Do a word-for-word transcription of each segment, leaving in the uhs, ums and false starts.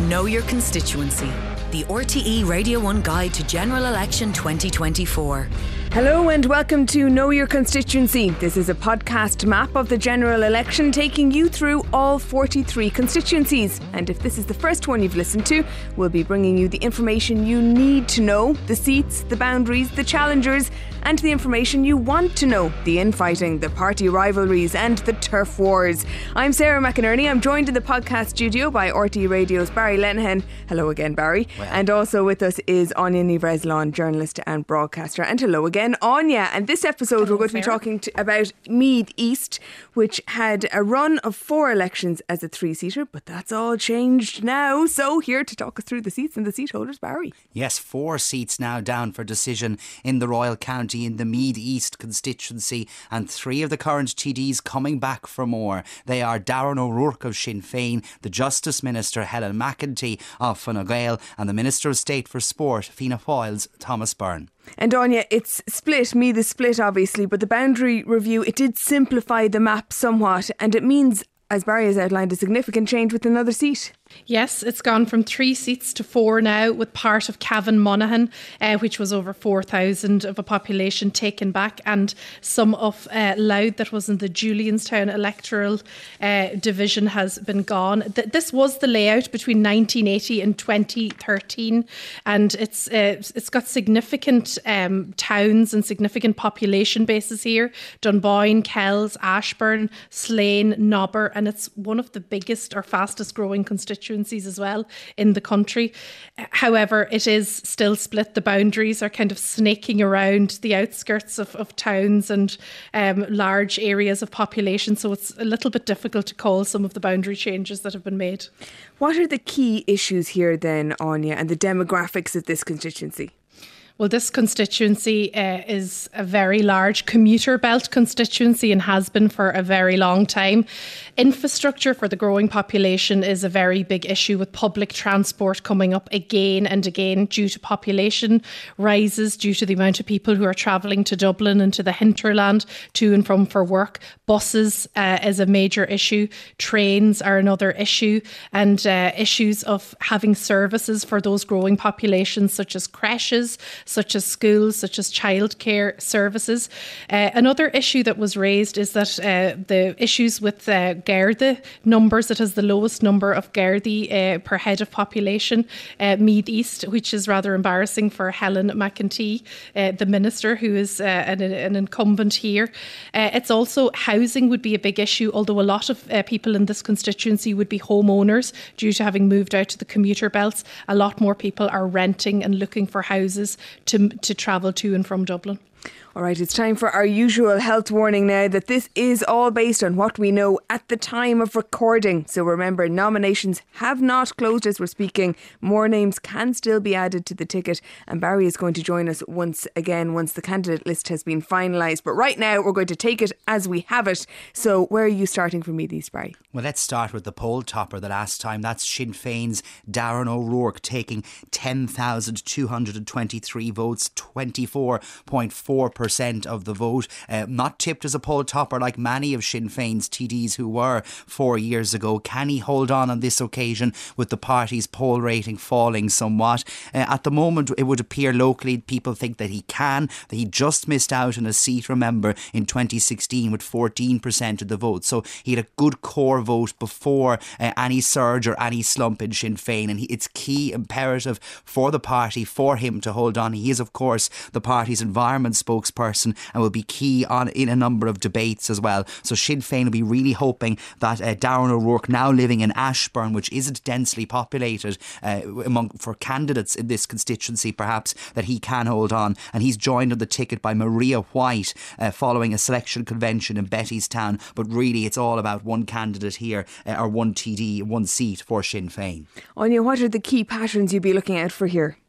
Know Your Constituency, the R T E Radio one Guide to General Election twenty twenty-four. Hello and welcome to Know Your Constituency. This is a podcast map of the general election taking you through all forty-three constituencies. And if this is the first one you've listened to, we'll be bringing you the information you need to know, the seats, the boundaries, the challengers, and the information you want to know, the infighting, the party rivalries and the turf wars. I'm Sarah McInerney. I'm joined in the podcast studio by R T E Radio's Barry Lenihan. Hello again, Barry. Well. And also with us is Anya Ní-Bhreslán, journalist and broadcaster. And hello again, Anya. And this episode Hello, we're going to be Sarah. talking to, about Meath East, which had a run of four elections as a three-seater, but that's all changed now. So here to talk us through the seats and the seat holders, Barry. Yes, four seats now down for decision in the Royal County in the Meath East constituency, and three of the current T Ds coming back for more. They are Darren O'Rourke of Sinn Féin, the Justice Minister Helen McEntee of Fine Gael, and the Minister of State for Sport, Fianna Fáil's Thomas Byrne. And Anya, it's split, Meath is split obviously, but the boundary review, it did simplify the map somewhat, and it means, as Barry has outlined, a significant change with another seat. Yes, it's gone from three seats to four now, with part of Cavan Monaghan, uh, which was over four thousand of a population, taken back, and some of uh, Louth that was in the Julianstown electoral uh, division has been gone. Th- this was the layout between nineteen eighty and twenty thirteen, and it's uh, it's got significant um, towns and significant population bases here: Dunboyne, Kells, Ashburn, Slane, Nobber, and it's one of the biggest or fastest growing constituencies as well in the country. However, it is still split. The boundaries are kind of snaking around the outskirts of, of towns and um, large areas of population, so it's a little bit difficult to call some of the boundary changes that have been made. What are the key issues here then, Anya, and the demographics of this constituency? Well, this constituency uh, is a very large commuter belt constituency and has been for a very long time. Infrastructure for the growing population is a very big issue, with public transport coming up again and again due to population rises, due to the amount of people who are travelling to Dublin and to the hinterland to and from for work. Buses uh, is a major issue. Trains are another issue, and uh, issues of having services for those growing populations, such as creches, such as schools, such as childcare services. Uh, another issue that was raised is that uh, the issues with uh, Garda numbers, it has the lowest number of Gardaí uh, per head of population, uh, Meath East, which is rather embarrassing for Helen McEntee, uh, the minister who is uh, an, an incumbent here. Uh, it's also housing would be a big issue, although a lot of uh, people in this constituency would be homeowners due to having moved out to the commuter belts. A lot more people are renting and looking for houses to to travel to and from Dublin. All right, it's time for our usual health warning now that this is all based on what we know at the time of recording. So remember, nominations have not closed as we're speaking. More names can still be added to the ticket, and Barry is going to join us once again once the candidate list has been finalised. But right now we're going to take it as we have it. So where are you starting for me, these, Barry? Well, let's start with the poll topper the last time. That's Sinn Féin's Darren O'Rourke, taking ten thousand two hundred twenty-three votes, twenty-four point four percent of the vote. Uh, not tipped as a poll topper like many of Sinn Féin's T Ds who were four years ago. Can he hold on on this occasion with the party's poll rating falling somewhat? Uh, at the moment, it would appear locally people think that he can, that he just missed out on a seat, remember, in twenty sixteen with fourteen percent of the vote. So he had a good core vote before uh, any surge or any slump in Sinn Féin, and he, it's key, imperative for the party, for him to hold on. He is, of course, the party's environment spokesperson and will be key on in a number of debates as well. So Sinn Féin will be really hoping that uh, Darren O'Rourke, now living in Ashburn, which isn't densely populated uh, among for candidates in this constituency perhaps, that he can hold on. And he's joined on the ticket by Maria White uh, following a selection convention in Bettystown. But really it's all about one candidate here, uh, or one T D, one seat for Sinn Féin. Anya, what are the key patterns you'd be looking out for here?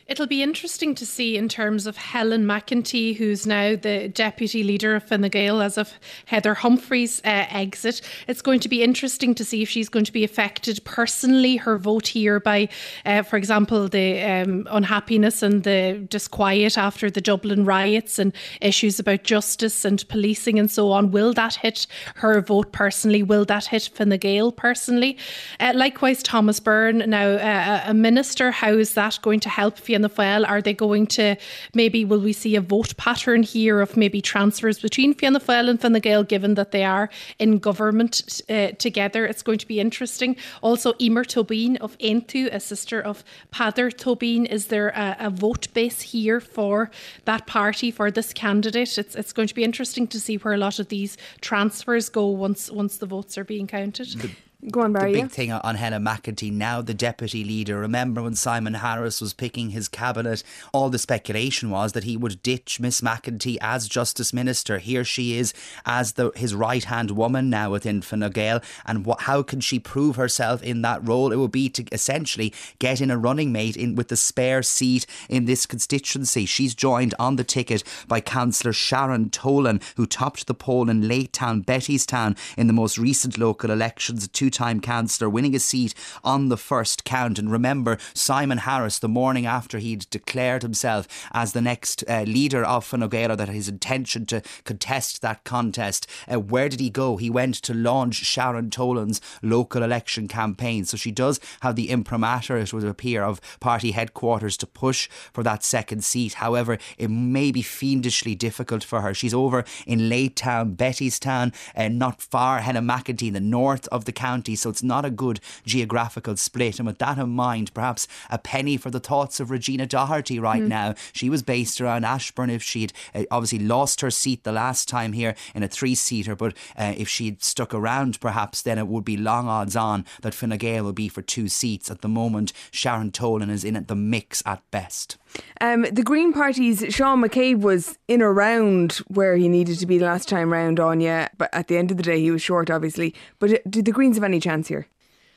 It'll be interesting to see in terms of Helen McEntee, who's now the deputy leader of Fine Gael as of Heather Humphreys' uh, exit. It's going to be interesting to see if she's going to be affected personally, her vote here by, uh, for example, the um, unhappiness and the disquiet after the Dublin riots and issues about justice and policing and so on. Will that hit her vote personally? Will that hit Fine Gael personally? Uh, likewise, Thomas Byrne, now uh, a minister, how is that going to help Fianna Fáil? Are they going to, maybe will we see a vote pattern here of maybe transfers between Fianna Fáil and Fine Gael, given that they are in government uh, together? It's going to be interesting. Also, Emer Tobin of Aintu, a sister of Peadar Tobin. Is there a, a vote base here for that party, for this candidate? It's it's going to be interesting to see where a lot of these transfers go once once the votes are being counted. The- Go on, Barry. The big yeah. thing on Helen McEntee, now the deputy leader. Remember when Simon Harris was picking his cabinet, all the speculation was that he would ditch Miss McEntee as Justice Minister. Here she is as the his right-hand woman now within Fine Gael. And what, how can she prove herself in that role? It would be to essentially get in a running mate in with the spare seat in this constituency. She's joined on the ticket by Councillor Sharon Tolan, who topped the poll in Lake Town, Bettystown, in the most recent local elections. Two time councillor, winning a seat on the first count. And remember, Simon Harris, the morning after he'd declared himself as the next uh, leader of Fine Gael, or that his intention to contest that contest, uh, where did he go? He went to launch Sharon Tolan's local election campaign. So she does have the imprimatur, it would appear, of party headquarters to push for that second seat. However, it may be fiendishly difficult for her. She's over in Lake Town, Bettystown, and uh, not far Helen McEntee in the north of the county. So it's not a good geographical split. And with that in mind, perhaps a penny for the thoughts of Regina Doherty right mm. now. She was based around Ashburn. If she'd uh, obviously lost her seat the last time here in a three-seater, but uh, if she'd stuck around, perhaps then it would be long odds on that Fine Gael will be for two seats. At the moment, Sharon Tolan is in at the mix at best. Um, the Green Party's Sean McCabe was in around where he needed to be the last time round, Anya, but at the end of the day he was short, obviously. But do the Greens have any chance here?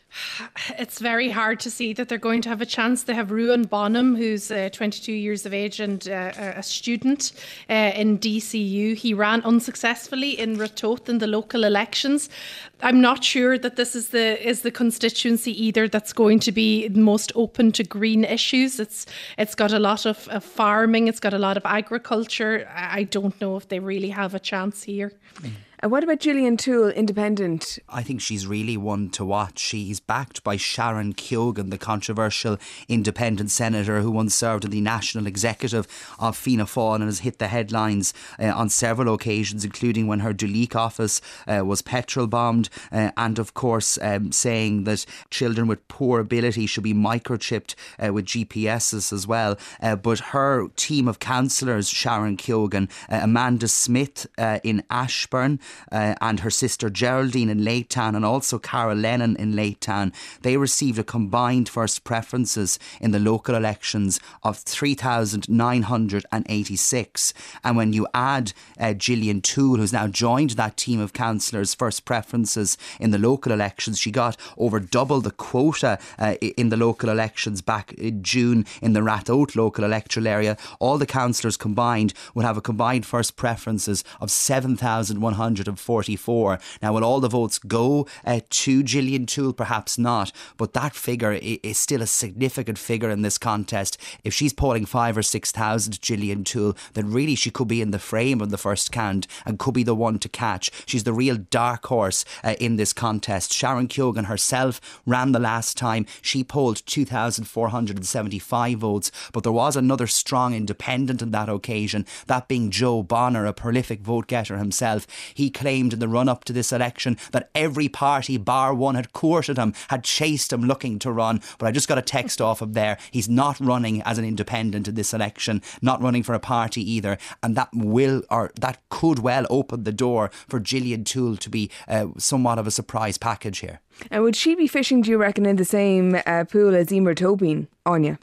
It's very hard to see that they're going to have a chance. They have Ruan Bonham, who's uh, twenty-two years of age and uh, a student uh, in D C U. He ran unsuccessfully in Ratoath in the local elections. I'm not sure that this is the is the constituency either that's going to be most open to green issues. It's it's got a lot of, of farming. It's got a lot of agriculture. I don't know if they really have a chance here. Mm. And what about Gillian Toole, independent? I think she's really one to watch. She's backed by Sharon Keoghan, the controversial independent senator who once served in the national executive of Fianna Fáil and has hit the headlines uh, on several occasions, including when her Duleek office uh, was petrol bombed, uh, and of course um, saying that children with poor ability should be microchipped uh, with G P Ss as well. Uh, but her team of councillors, Sharon Keoghan, uh, Amanda Smith uh, in Ashburn, Uh, and her sister Geraldine in Lake Town, and also Carol Lennon in Lake Town, they received a combined first preferences in the local elections of three thousand nine hundred eighty-six. And when you add uh, Gillian Toole, who's now joined that team of councillors' first preferences in the local elections, she got over double the quota uh, in the local elections back in June in the Ratoath local electoral area. All the councillors combined would have a combined first preferences of seven thousand one hundred forty-four. Now, will all the votes go uh, to Gillian Toole? Perhaps not, but that figure is still a significant figure in this contest. If she's polling five or six thousand, Gillian Toole, then really she could be in the frame of the first count and could be the one to catch. She's the real dark horse uh, in this contest. Sharon Keoghan herself ran the last time. She polled two thousand four hundred seventy-five votes, but there was another strong independent on that occasion, that being Joe Bonner, a prolific vote getter himself. He claimed in the run-up to this election that every party bar one had courted him, had chased him looking to run. But I just got a text off him there. He's not running as an independent in this election, not running for a party either, and that will, or that could well open the door for Gillian Toole to be uh, somewhat of a surprise package here. And would she be fishing, do you reckon, in the same uh, pool as Emer Tobin, Anya?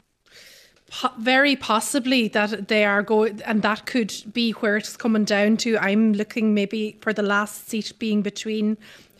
Po- very possibly that they are going, and that could be where it's coming down to. I'm looking maybe for the last seat being between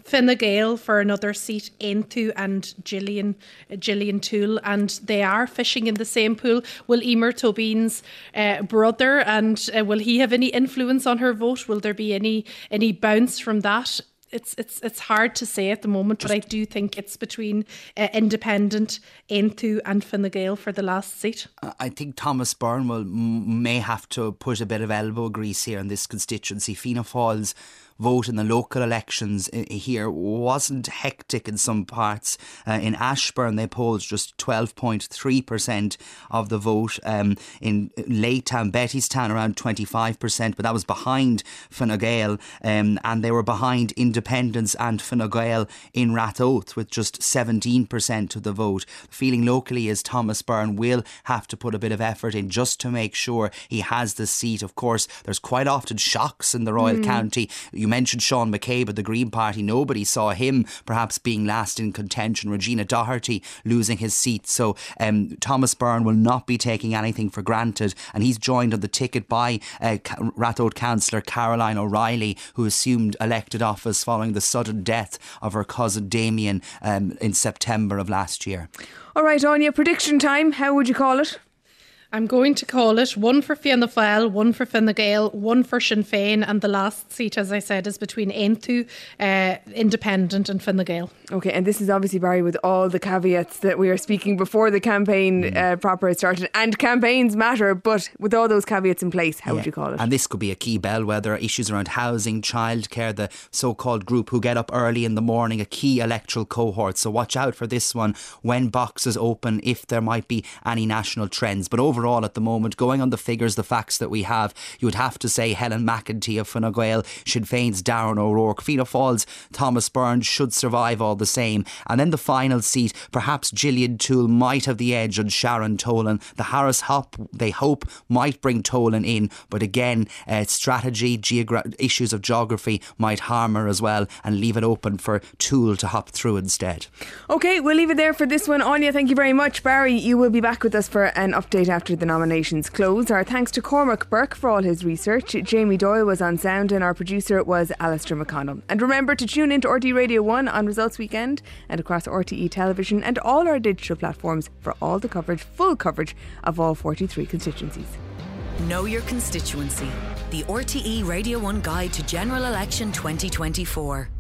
Fine Gael for another seat, Aontú and Gillian uh, Gillian Toole, and they are fishing in the same pool. Will Emer Tobin's uh, brother, and uh, will he have any influence on her vote? Will there be any any bounce from that? It's it's it's hard to say at the moment, Just but I do think it's between uh, Independent, Aontú and Fine Gael for the last seat. I think Thomas Byrne will may have to put a bit of elbow grease here in this constituency. Fianna Fáil's vote in the local elections here wasn't hectic in some parts. Uh, in Ashburn, they polled just twelve point three percent of the vote. Um, in Laytown, Bettystown, around twenty-five percent, but that was behind Fine Gael, um, and they were behind Independents and Fine Gael in Ratoath with just seventeen percent of the vote. The feeling locally is Thomas Byrne will have to put a bit of effort in just to make sure he has the seat. Of course, there's quite often shocks in the Royal mm. County. You mentioned Sean McCabe of the Green Party. Nobody saw him perhaps being last in contention. Regina Doherty losing his seat. So um, Thomas Byrne will not be taking anything for granted, and he's joined on the ticket by uh, Ratoath councillor Caroline O'Reilly, who assumed elected office following the sudden death of her cousin Damien um, in September of last year. All right, Anya, prediction time. How would you call it? I'm going to call it one for Fianna Fáil, one for Fine Gael, one for Sinn Féin, and the last seat, as I said, is between Aontú, uh, Independent and Fine Gael. Okay, and this is obviously, Barry, with all the caveats that we are speaking before the campaign mm. uh, proper started, and campaigns matter, but with all those caveats in place, how yeah. would you call it? And this could be a key bellwether. Issues around housing, childcare, the so-called group who get up early in the morning, a key electoral cohort. So watch out for this one when boxes open, if there might be any national trends. But overall, at the moment, going on the figures, the facts that we have, you would have to say Helen McEntee of Fine Gael, Sinn Féin's Darren O'Rourke, Fianna Fáil's Thomas Byrne should survive all the same. And then the final seat, perhaps Gillian Toole might have the edge on Sharon Tolan. The Harris Hop, they hope, might bring Tolan in, but again, uh, strategy, geogra- issues of geography might harm her as well, and leave it open for Toole to hop through instead. OK, we'll leave it there for this one. Anya, thank you very much. Barry, you will be back with us for an update after the nominations close. Our thanks to Cormac Burke for all his research. Jamie Doyle was on sound, and our producer was Alistair McConnell. And remember to tune into R T Radio one on Results Weekend and across R T E Television and all our digital platforms for all the coverage, full coverage of all forty-three constituencies. Know your constituency. The R T E Radio one Guide to General Election twenty twenty-four.